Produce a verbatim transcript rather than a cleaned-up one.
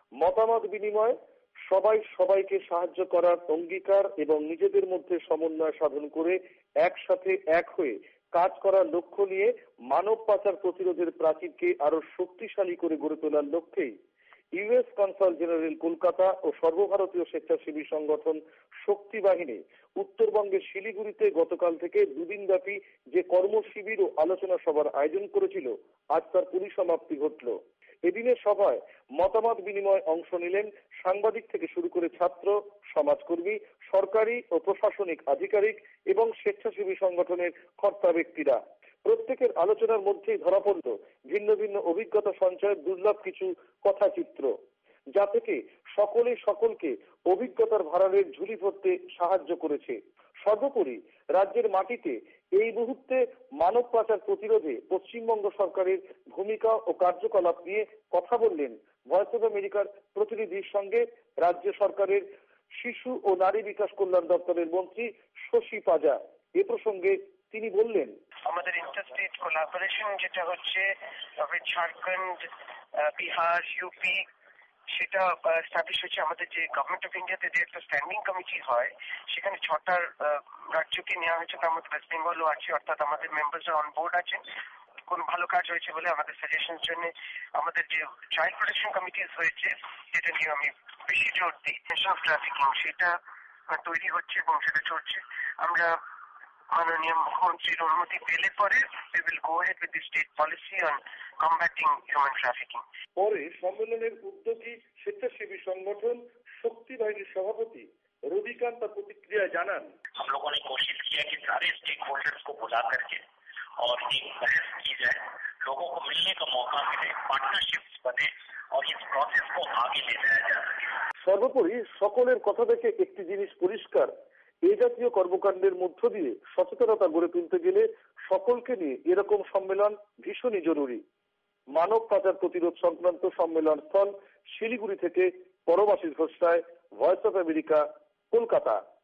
মতামত বিনিময়, সবাই সবাইকে সাহায্য করার অঙ্গীকার এবং নিজেদের মধ্যে সমন্বয় সাধন করে একসাথে এক হয়ে কাজ করার লক্ষ্য নিয়ে মানব পাচার প্রতিরোধের প্রাচীরকে আরো শক্তিশালী করে গড়ে তোলার লক্ষ্যেই ইউএস কনসাল জেনারেল কলকাতা ও সর্বভারতীয় স্বেচ্ছাসেবী সংগঠন শক্তি বাহিনী উত্তরবঙ্গের শিলিগুড়িতে গতকাল থেকে দুদিনব্যাপী যে কর্মশিবির ও আলোচনা সভার আয়োজন করেছিল, আজ তার পরিসমাপ্তি ঘটল। এদিনের সভায় মতামত বিনিময় অংশ নিলেন সাংবাদিক থেকে শুরু করে ছাত্র, সমাজকর্মী, সরকারি ও প্রশাসনিক আধিকারিক এবং স্বেচ্ছাসেবী সংগঠনের কর্তা ব্যক্তিরা। প্রত্যেকের আলোচনার মধ্যেই ধরা পড়ল ভিন্ন ভিন্ন অভিজ্ঞতা সঞ্চয়ের দুর্লভ কিছু কথাচিত্র, যা থেকে সকলে সকলকে অভিজ্ঞতার ভাড়ারের ঝুলি ভরতে সাহায্য করেছে। সর্বোপরি রাজ্যের মাটিতে এই মুহূর্তে মানব পাচার প্রতিরোধে পশ্চিমবঙ্গ সরকারের ভূমিকা ও কার্যকলাপ নিয়ে কথা বললেন ভয়েস অফ আমেরিকার প্রতিনিধির সঙ্গে রাজ্য সরকারের শিশু ও নারী বিকাশ কল্যাণ দপ্তরের মন্ত্রী শশী পাজা। এ প্রসঙ্গে তিনি বললেন, আমাদের ইন্টারস্টেট কোলাবোরেশন যেটা হচ্ছে ঝাড়খণ্ড, বিহার, ইউপি, সেটা এস্টাবলিশ হচ্ছে। আমাদের যে গভর্নমেন্ট অফ ইন্ডিয়াতে যে একটা স্ট্যান্ডিং কমিটি হয়, সেখানে ছটার রাজ্যকে নেওয়া হয়েছে, তার মধ্যে ওয়েস্ট বেঙ্গলও আছে, অর্থাৎ আমাদের মেম্বার্সরা অন বোর্ড আছেন। কোন ভালো কাজ হয়েছে বলে আমাদের সাজেশনের জন্য আমাদের যে চাইল্ড প্রোটেকশন কমিটিজ হয়েছে, যেটা নিয়ে আমি বেশি জোর দিই, নেশন অফ ট্রাফিকিং, সেটা তৈরি হচ্ছে এবং সেটা চলছে। আমরা মাননীয় মুখ্যমন্ত্রীর অনুমতি পেলে পরে we will go ahead with the state policy on combating human trafficking. পরে সম্মেলনের উদ্যোগী স্বেচ্ছাসেবী সংগঠন শক্তি বাহিনীর সভাপতি রবিকান্ত প্রতিক্রিয়া জানান, हम लोगों ने कोशिश किया कि सारे स्टेक होल्डर्स को बुला करके और एक बहस की जाए, लोगों को मिलने का मौका मिले, पार्टनरशिप्स बने और इस प्रोसेस को आगे ले जाया जा सके। সর্বোপরি সকলের কথা থেকে একটি জিনিস পরিষ্কার, এ জাতীয় কর্মকাণ্ডের মধ্য দিয়ে সচেতনতা গড়ে তুলতে গেলে সকলকে নিয়ে এরকম সম্মেলন ভীষণই জরুরি। মানব পাচার প্রতিরোধ সংক্রান্ত সম্মেলন স্থল শিলিগুড়ি থেকে পরবাসী ঘোষায়, ভয়েস অফ আমেরিকা, কলকাতা।